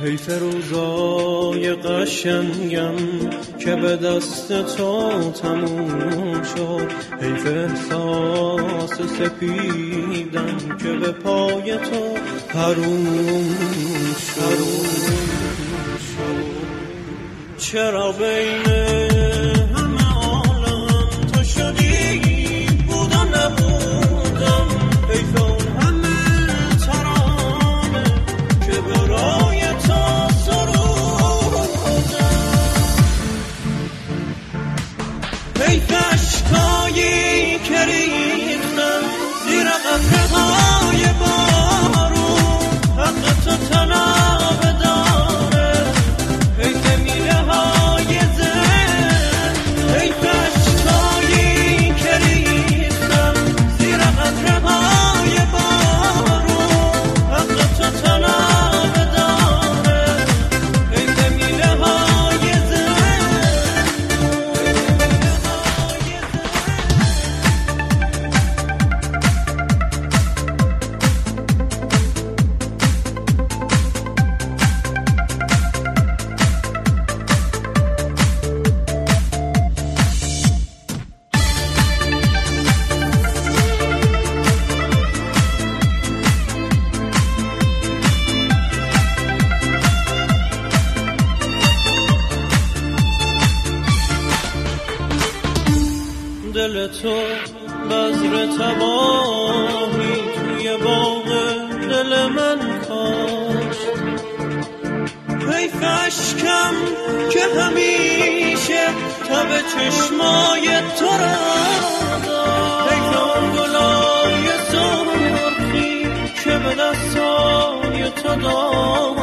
حیف روزای قشنگم که به دست تو تموم شد، حیف احساس سپیدم که به پای تو حروم شد. چرا بین همه عالم تو شدی بود و نبودم، حیف اون همه ترانه که برای تو سرودم، حیف اشکایی که ریختم زیر قطره‌های بارون، حق تو تنابه داره، حیف میله های زن، حیف اشکایی که ریختم زیر قطره‌های بارون، حق تو تنابه داره، حیف میله های زن. دل تو بذر تباهی توی باغ دل من کاشت، حیف اشکم که همیشه تب چشمای تو را داشت، حیف اون گلای سرخی که به دستای تو داشت.